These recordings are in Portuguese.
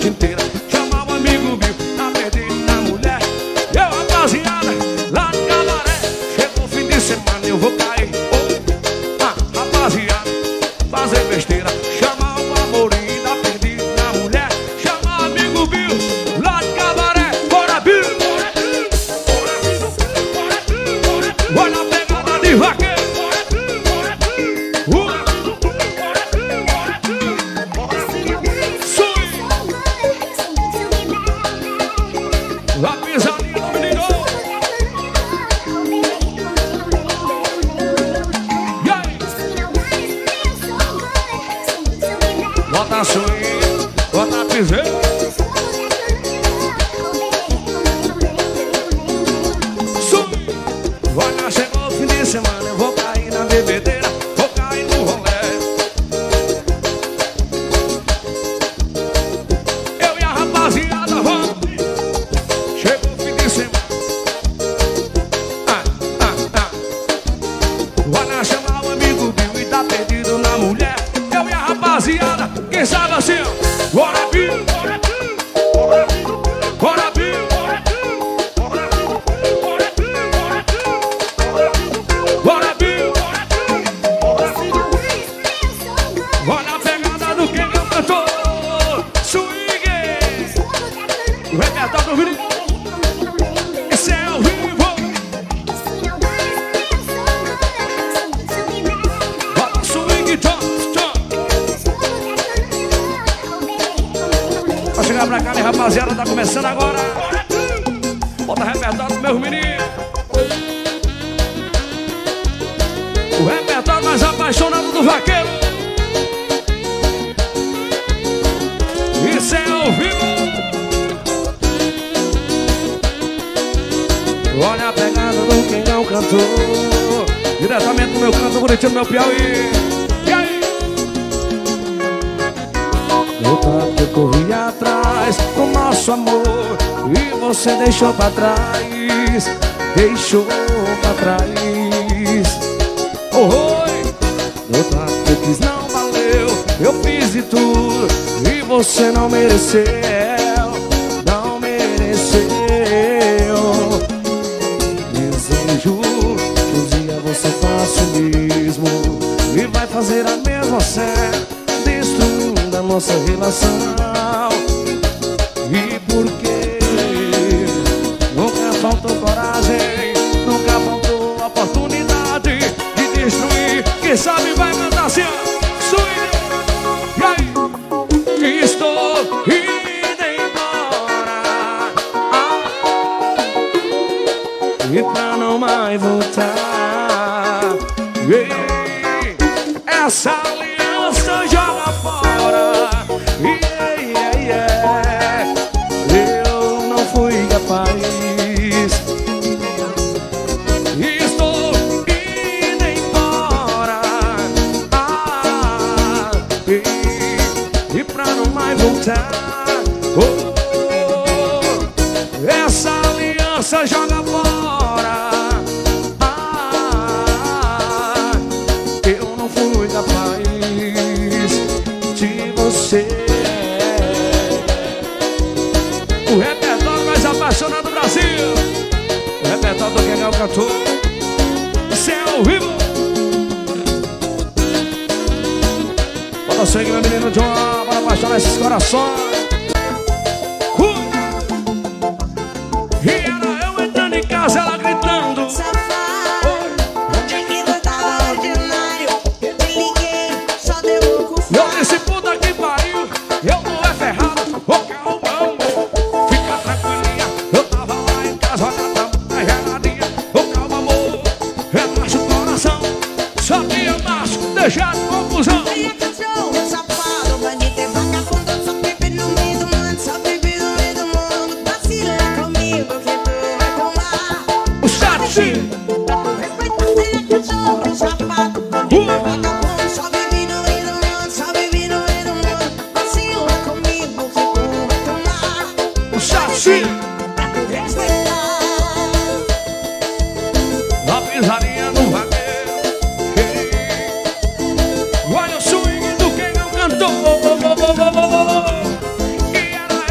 noite inteira. Chamar o amigo Bill, tá perdido na mulher. Eu, rapaziada, lá no cabaré. Chegou o fim de semana, eu vou cair. Rapaziada, fazer besteira. Chamar o amorim, tá perdido na mulher. Chamar o amigo Bill, lá no cabaré. Bora, Bill! Bora na pegada de vaqueiro. A pisadinha do menino. E aí? Bota a swing, bota a piseira. Swing. Olha, chegou o fim de semana, eu vou cair na bebedeira, vou cair no rolê. Eu e a rapaziada vamos. Chegou o fim de semana. Olha, chamar o amigo Bill e tá perdido na mulher. Eu e a rapaziada, quem sabe assim, ó. Bora, Bill! Bora, Bill! Bora, Bill! Bora, Bill! Olha a pegada do quem é o cantor. Swing! O repertório do menino. Esse é o vivo. Bota swing, tchau, tchau. Pra chegar pra cá, né, rapaziada, tá começando agora. Bota repertório do meu menino. O repertório mais apaixonado do vaqueiro. Isso é ao vivo. Olha a pegada do quem é o cantor. Diretamente do meu canto bonitinho do meu Piauí. E aí? Eu tanto eu corri atrás do nosso amor e você deixou pra trás. Deixou pra trás. Oi! Eu tanto eu quis, não valeu. Eu fiz de tudo e você não mereceu. Não mereceu. Desejo que um dia você faça o mesmo e vai fazer a mesma cena, destruindo a nossa relação. E por quê? Nunca faltou coragem, nunca faltou oportunidade de destruir. Quem sabe vai cantar assim, swing. E aí? Estou indo embora, e pra não mais voltar. Ei, essa aliança joga fora. Eu não fui capaz. Estou indo embora, e pra não mais voltar. Essa aliança joga fora. Eu não fui capaz de você. O repertório mais apaixonado do Brasil. O repertório do quem é o cantor. Isso é ao vivo. Bota sangue, meu menino John. Bora apaixonar esses corações. E era eu entrando em casa, ela gritando. Onde é que tu tava ordinário? Eu te liguei, só deu um cu. Eu disse, puta que pariu, eu não é ferrado, ô calmão. Fica tranquilinha, eu tava lá em casa, olha a geladinha. Ô calma, amor, relaxa o coração. Só que eu macho, deixar de confusão. Aí é cachorro, safado, bandido é vagabundo. Só vive no meio do mundo, só vive no meio do mundo. Vacila comigo que tu vai tomar. O chat, Pra tu respeitar, aí é cachorro, safado, bandido é vagabundo. Só vive no meio do mundo, só vive no meio do mundo. Vacila comigo que tu vai tomar. o chat. Pra tu respeitar. A pisadinha do vaqueiro. Olha o swing do quem não cantou. E era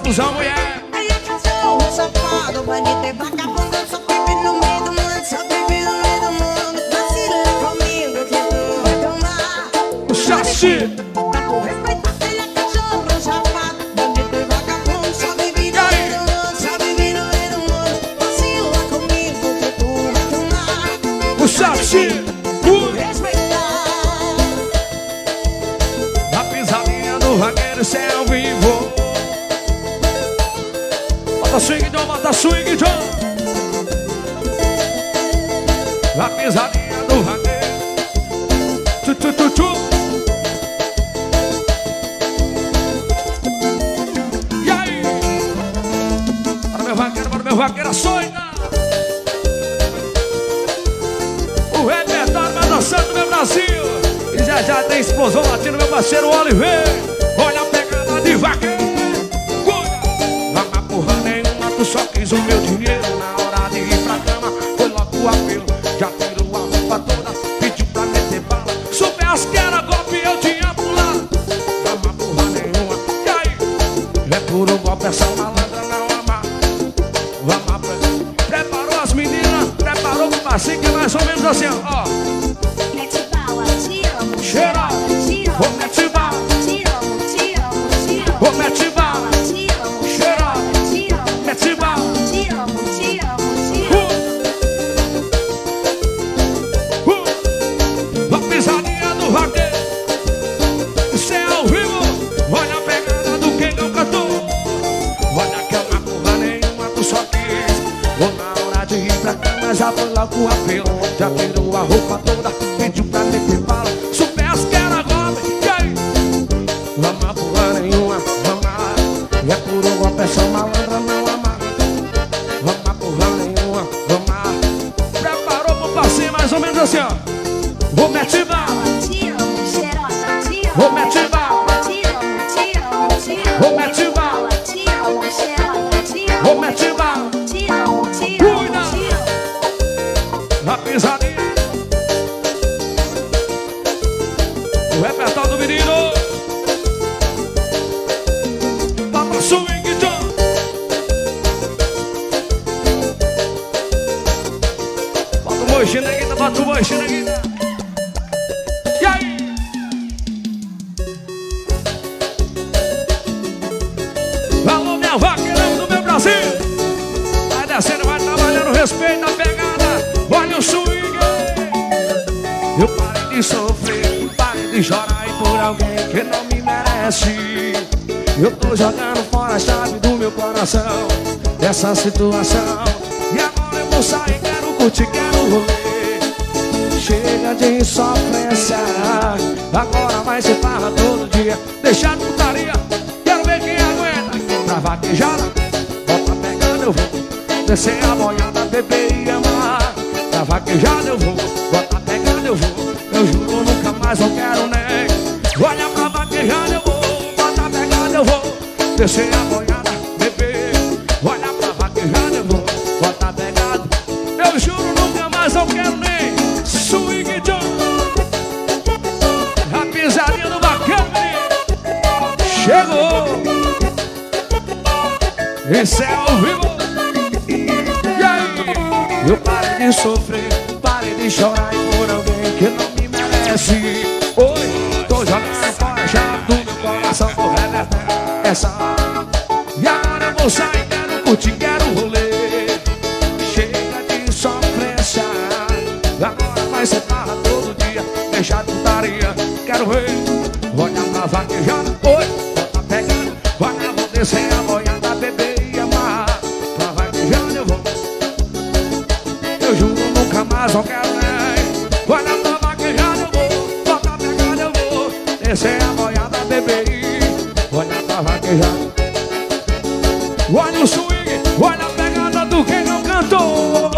confusão, mulher. Aí é cachorro, safado, bandido e vagabundo. Só vive no meio do mundo, só vive no meio do mundo. Vacila comigo que tu vai tomar. O Saci. Pra tu respeitar, ele é cachorro, safado, bandido e vagabundo. Só vive no meio do mundo, só vive no meio do mundo. Vacila comigo que tu vai tomar. O Saci. Respeitar. A pisadinha do vaqueiro, cê é ao vivo. Bota swing, John, bota swing, John. A pisadinha do vaqueiro. Tchu, tchu, tchu, tchu. E aí? Para meu vaqueiro açoita. O repertório vai dançando, meu Brasil. E já tem explosão latina, meu parceiro Oliveira. Olha a pegada de vaqueiro. Não há porra nenhuma, tu só quis o meu dinheiro. Na hora de ir pra cama, foi logo o apelo. Já tirou a roupa toda, pediu pra meter bala. Soubesse que era golpe, eu tinha pulado. Não há porra nenhuma, e aí? É puro golpe, essa malandra não ama. Vamos, preparou as meninas, preparou o passinho que é mais ou menos assim, ó. Mete bala, te amo, Cheira, te amo, vou mete bala, te amo, te amo, te amo. vou mete bala, Te amo, cheira, te amo, mete bala. te amo, te amo, te amo. A pisadinha do vaqueiro. Isso é ao vivo. Olha a pegada do quem não cantou. Olha que é uma porra nenhuma, tu só quis. Vou na hora de ir pra cama, já foi logo o apelo. Já tirou a roupa toda, pediu pra meter bala. Soubesse que era golpe, e aí? Não há porra nenhuma, vamos. É puro golpe, essa malandra não ama. Vamos porra nenhuma, vamos. Preparou pro passeio mais ou menos assim, ó. Vou mete bala, Te amo, cheirosa, te amo. vou mete bala, Te amo, te amo, te amo. vou mete bala, Te amo, cheirosa, te amo. vou mete bala. Te amo, te amo, Cuida. te amo. A pisadinha. O repertório do menino. Tá pra swing, John. Bota o moichinho aqui, bota o moichinho aqui. E aí? Alô, minha vaqueirão do meu Brasil. Vai descendo, vai trabalhando, respeita a pegada. Olha o swing. Eu parei de sofrer, parei de chorar e por alguém que não me merece. Eu tô jogando fora a chave do meu coração dessa situação. E agora eu vou sair, quero curtir, quero rolê. Chega de sofrência, agora vai ser farra todo dia. Deixa de putaria, quero ver quem aguenta. Pra vaquejada, bota pegando eu vou. Descer a boiada, beber e amar. Pra vaquejada eu vou, bota pegando eu vou. Eu juro nunca mais não quero nem. Olha pra vaquejada eu vou, bota pegando eu vou. Descer a boiada, beber. Olha pra vaquejada eu vou, bota pegado. Eu juro nunca mais não quero nem. Swing John. A pisadinha do bacana. Chegou. Esse é ao vivo. E aí? Eu parei de sofrer, parei de chorar e por alguém que não me merece. Oi, tô jogando fora a chave do meu coração. Vou reverter essa. E agora eu vou sair, quero curtir, quero rolê. Chega de sofrência, agora vai ser farra todo dia. Deixa de putaria, quero ver. Olha pra vaquejada, oi, bota pegando. Olha, vou descer a boiada, beber e amar. Pra vaquejada eu vou. Eu juro nunca mais não quero nem. Olha pra vaquejada eu vou, bota pegada eu vou. Descer a boiada, beber e olha pra vaquejada. Olha o swing, olha a pegada do quem não cantou.